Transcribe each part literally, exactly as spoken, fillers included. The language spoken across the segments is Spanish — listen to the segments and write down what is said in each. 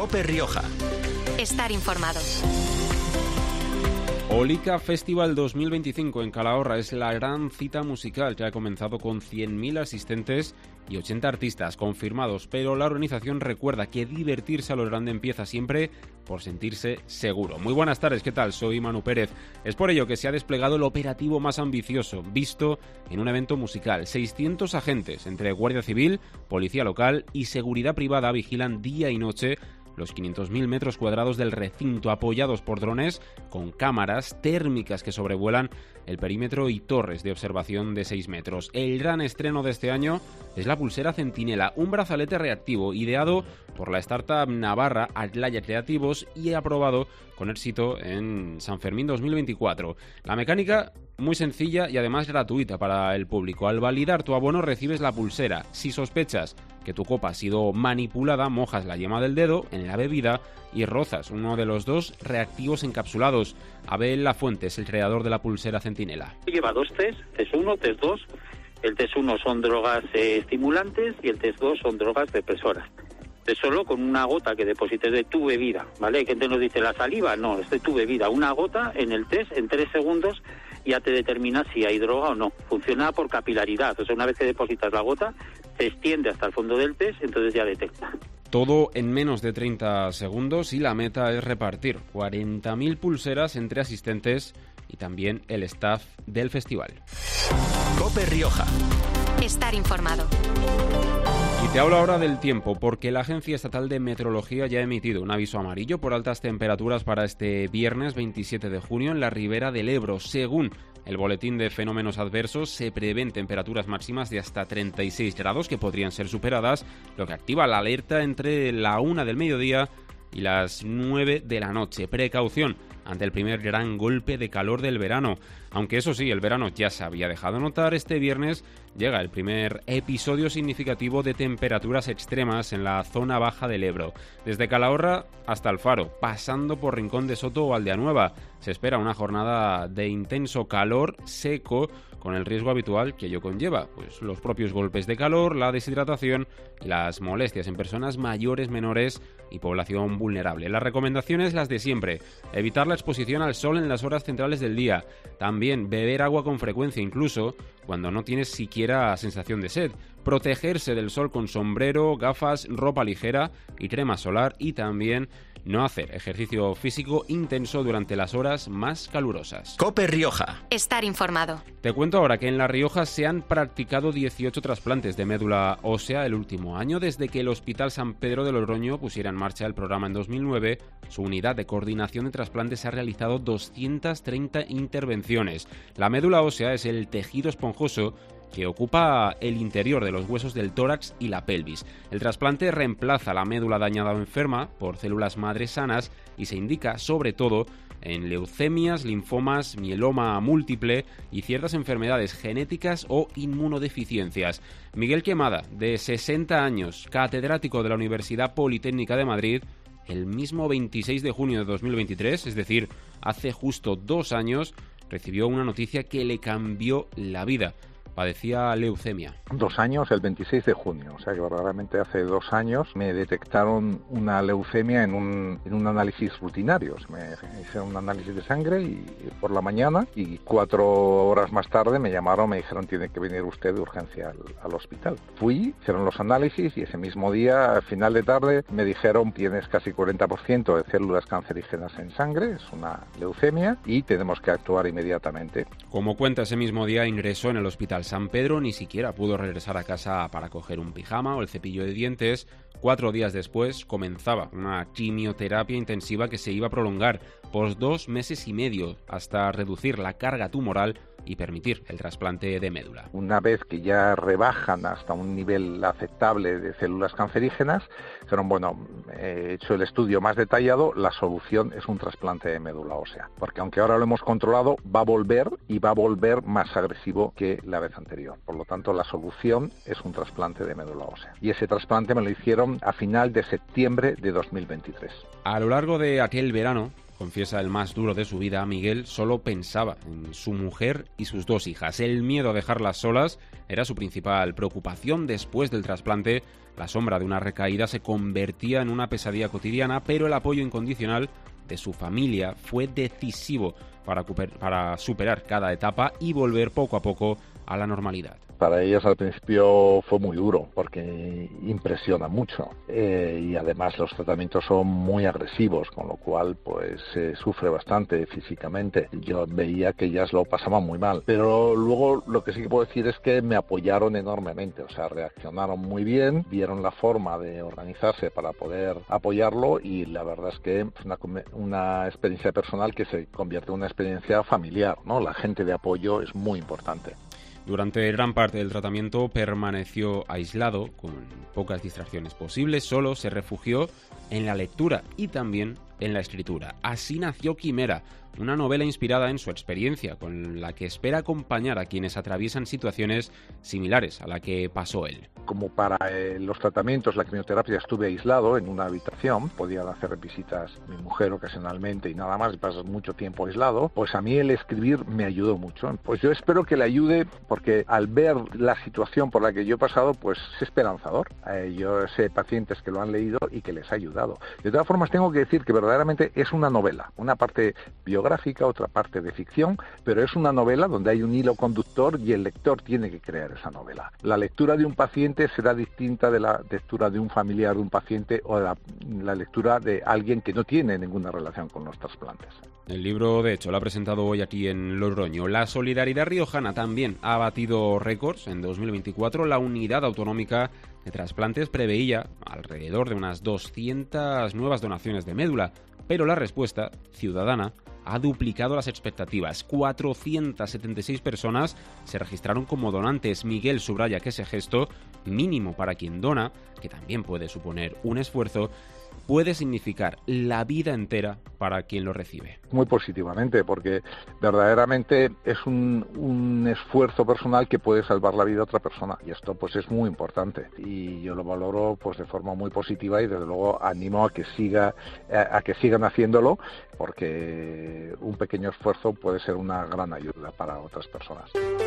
COPE Rioja. Estar informado. Olica Festival dos mil veinticinco en Calahorra es la gran cita musical que ha comenzado con cien mil asistentes y ochenta artistas confirmados, pero la organización recuerda que divertirse a lo grande empieza siempre por sentirse seguro. Muy buenas tardes, ¿qué tal? Soy Manu Pérez. Es por ello que se ha desplegado el operativo más ambicioso visto en un evento musical. seiscientos agentes entre Guardia Civil, Policía Local y Seguridad Privada vigilan día y noche los quinientos mil metros cuadrados del recinto, apoyados por drones con cámaras térmicas que sobrevuelan el perímetro y torres de observación de seis metros. El gran estreno de este año es la pulsera Centinela, un brazalete reactivo ideado por la startup navarra Atlaya Creativos y aprobado con éxito en San Fermín dos mil veinticuatro. La mecánica muy sencilla y además gratuita para el público. Al validar tu abono recibes la pulsera. Si sospechas que tu copa ha sido manipulada, mojas la yema del dedo en la bebida y rozas uno de los dos reactivos encapsulados. Abel Lafuente es el creador de la pulsera Centinela. Lleva dos test, test uno, test dos. El test uno son drogas eh, estimulantes y el test dos son drogas depresoras. De solo con una gota que deposites de tu bebida, ¿vale? Hay gente nos dice la saliva, no, es de tu bebida. Una gota en el test en tres segundos ya te determina si hay droga o no. Funciona por capilaridad, o sea, una vez que depositas la gota, se extiende hasta el fondo del test, entonces ya detecta. Todo en menos de treinta segundos y la meta es repartir cuarenta mil pulseras entre asistentes y también el staff del festival. COPE Rioja. Estar informado. Y te hablo ahora del tiempo, porque la Agencia Estatal de Meteorología ya ha emitido un aviso amarillo por altas temperaturas para este viernes veintisiete de junio en la ribera del Ebro. Según el boletín de fenómenos adversos, se prevén temperaturas máximas de hasta treinta y seis grados que podrían ser superadas, lo que activa la alerta entre la una del mediodía y las nueve de la noche. Precaución ante el primer gran golpe de calor del verano. Aunque eso sí, el verano ya se había dejado notar, este viernes llega el primer episodio significativo de temperaturas extremas en la zona baja del Ebro. Desde Calahorra hasta el Faro, pasando por Rincón de Soto o Aldeanueva. Se espera una jornada de intenso calor seco, con el riesgo habitual que ello conlleva, pues los propios golpes de calor, la deshidratación y las molestias en personas mayores, menores y población vulnerable. Las recomendaciones las de siempre: evitar la exposición al sol en las horas centrales del día, también beber agua con frecuencia, incluso cuando no tienes siquiera sensación de sed, protegerse del sol con sombrero, gafas, ropa ligera y crema solar, y también no hacer ejercicio físico intenso durante las horas más calurosas. COPE Rioja. Estar informado. Te cuento ahora que en La Rioja se han practicado dieciocho trasplantes de médula ósea el último año, desde que el Hospital San Pedro de Logroño pusiera en marcha el programa en dos mil nueve. Su unidad de coordinación de trasplantes ha realizado doscientas treinta intervenciones. La médula ósea es el tejido esponjoso que ocupa el interior de los huesos del tórax y la pelvis. El trasplante reemplaza la médula dañada o enferma por células madres sanas y se indica sobre todo en leucemias, linfomas, mieloma múltiple y ciertas enfermedades genéticas o inmunodeficiencias. Miguel Quemada, de sesenta años, catedrático de la Universidad Politécnica de Madrid, el mismo veintiséis de junio de dos mil veintitrés, es decir, hace justo dos años, recibió una noticia que le cambió la vida. Padecía leucemia. Dos años, el veintiséis de junio, o sea que verdaderamente hace dos años me detectaron una leucemia en un, en un análisis rutinario. Me hicieron un análisis de sangre y, por la mañana, y cuatro horas más tarde me llamaron, me dijeron: tiene que venir usted de urgencia al, al hospital. Fui, hicieron los análisis y ese mismo día, al final de tarde, me dijeron: tienes casi cuarenta por ciento de células cancerígenas en sangre, es una leucemia y tenemos que actuar inmediatamente. Como cuenta, ese mismo día ingresó en el hospital San Pedro, ni siquiera pudo regresar a casa para coger un pijama o el cepillo de dientes. Cuatro días después comenzaba una quimioterapia intensiva que se iba a prolongar por dos meses y medio hasta reducir la carga tumoral y permitir el trasplante de médula. Una vez que ya rebajan hasta un nivel aceptable de células cancerígenas, dijeron: bueno, he hecho el estudio más detallado, la solución es un trasplante de médula ósea, porque aunque ahora lo hemos controlado, va a volver y va a volver más agresivo que la vez anterior. Por lo tanto, la solución es un trasplante de médula ósea. Y ese trasplante me lo hicieron a final de septiembre de dos mil veintitrés. A lo largo de aquel verano, Confiesa el más duro de su vida, Miguel solo pensaba en su mujer y sus dos hijas. El miedo a dejarlas solas era su principal preocupación. Después del trasplante, la sombra de una recaída se convertía en una pesadilla cotidiana, pero el apoyo incondicional de su familia fue decisivo para, para superar cada etapa y volver poco a poco a la normalidad. Para ellas al principio fue muy duro porque impresiona mucho eh, y además los tratamientos son muy agresivos, con lo cual pues se sufre bastante físicamente. Yo veía que ellas lo pasaban muy mal, pero luego lo que sí que puedo decir es que me apoyaron enormemente, o sea, reaccionaron muy bien, vieron la forma de organizarse para poder apoyarlo y la verdad es que es una, una experiencia personal que se convierte en una experiencia familiar, ¿no? La gente de apoyo es muy importante. Durante gran parte del tratamiento permaneció aislado, con pocas distracciones posibles, solo se refugió en la lectura y también en la escritura. Así nació Quimera, una novela inspirada en su experiencia, con la que espera acompañar a quienes atraviesan situaciones similares a la que pasó él. Como para eh, los tratamientos, la quimioterapia, estuve aislado en una habitación, podía hacer visitas mi mujer ocasionalmente y nada más, y pasas mucho tiempo aislado, pues a mí el escribir me ayudó mucho. Pues yo espero que le ayude, porque al ver la situación por la que yo he pasado, pues es esperanzador. Eh, yo sé pacientes que lo han leído y que les ha ayudado. De todas formas, tengo que decir que verdaderamente es una novela, una parte biográfica, otra parte de ficción, pero es una novela donde hay un hilo conductor y el lector tiene que crear esa novela. La lectura de un paciente será distinta de la lectura de un familiar de un paciente o de la, la lectura de alguien que no tiene ninguna relación con los trasplantes. El libro, de hecho, lo ha presentado hoy aquí en Logroño. La solidaridad riojana también ha batido récords. En dos mil veinticuatro, la unidad autonómica de trasplantes preveía alrededor de unas doscientas nuevas donaciones de médula, pero la respuesta ciudadana ha duplicado las expectativas. cuatrocientas setenta y seis personas se registraron como donantes. Miguel subraya que ese gesto, mínimo para quien dona, que también puede suponer un esfuerzo, puede significar la vida entera para quien lo recibe. Muy positivamente, porque verdaderamente es un, un esfuerzo personal que puede salvar la vida de otra persona, y esto pues es muy importante y yo lo valoro pues de forma muy positiva y desde luego animo a que siga a, a que sigan haciéndolo, porque un pequeño esfuerzo puede ser una gran ayuda para otras personas.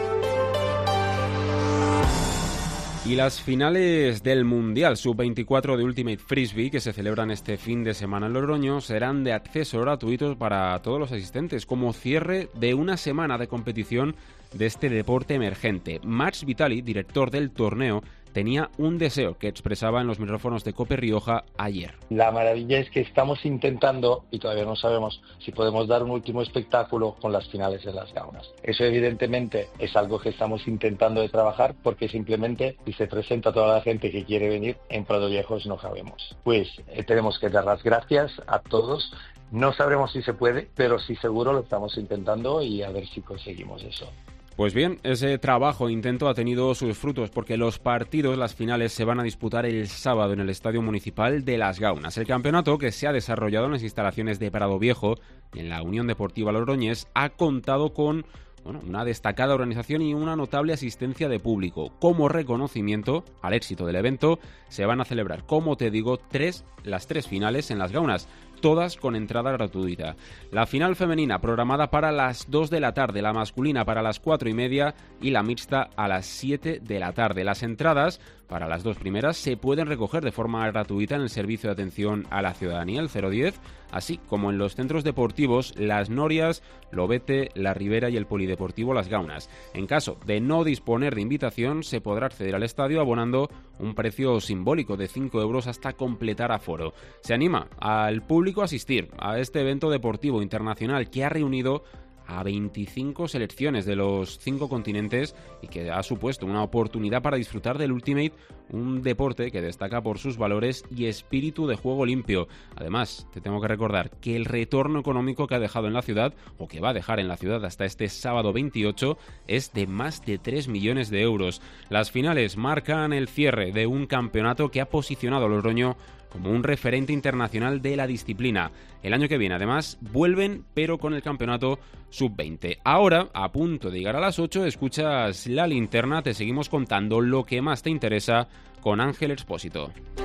Y las finales del Mundial sub veinticuatro de Ultimate Frisbee, que se celebran este fin de semana en Logroño, serán de acceso gratuito para todos los asistentes, como cierre de una semana de competición de este deporte emergente. Max Vitali, director del torneo, tenía un deseo que expresaba en los micrófonos de COPE Rioja ayer. La maravilla es que estamos intentando, y todavía no sabemos si podemos dar un último espectáculo con las finales de las gaunas. Eso evidentemente es algo que estamos intentando de trabajar, porque simplemente si se presenta toda la gente que quiere venir, en Prado Viejos no cabemos. Pues eh, tenemos que dar las gracias a todos. No sabremos si se puede, pero sí seguro lo estamos intentando y a ver si conseguimos eso. Pues bien, ese trabajo e intento ha tenido sus frutos, porque los partidos, las finales, se van a disputar el sábado en el Estadio Municipal de Las Gaunas. El campeonato, que se ha desarrollado en las instalaciones de Prado Viejo y en la Unión Deportiva Logroñés, ha contado con bueno, una destacada organización y una notable asistencia de público. Como reconocimiento al éxito del evento, se van a celebrar, como te digo, tres, las tres finales en Las Gaunas, todas con entrada gratuita. La final femenina programada para las dos de la tarde, la masculina para las cuatro y media y la mixta a las siete de la tarde. Las entradas para las dos primeras se pueden recoger de forma gratuita en el Servicio de Atención a la Ciudadanía, el cero diez, así como en los centros deportivos Las Norias, Lobete, La Ribera y el Polideportivo Las Gaunas. En caso de no disponer de invitación, se podrá acceder al estadio abonando un precio simbólico de cinco euros hasta completar aforo. Se anima al público a asistir a este evento deportivo internacional que ha reunido a veinticinco selecciones de los cinco continentes y que ha supuesto una oportunidad para disfrutar del Ultimate, un deporte que destaca por sus valores y espíritu de juego limpio. Además, te tengo que recordar que el retorno económico que ha dejado en la ciudad, o que va a dejar en la ciudad hasta este sábado veintiocho, es de más de tres millones de euros. Las finales marcan el cierre de un campeonato que ha posicionado a Logroño como un referente internacional de la disciplina. El año que viene, además, vuelven, pero con el campeonato sub veinte. Ahora, a punto de llegar a las ocho, escuchas La Linterna, te seguimos contando lo que más te interesa con Ángel Expósito.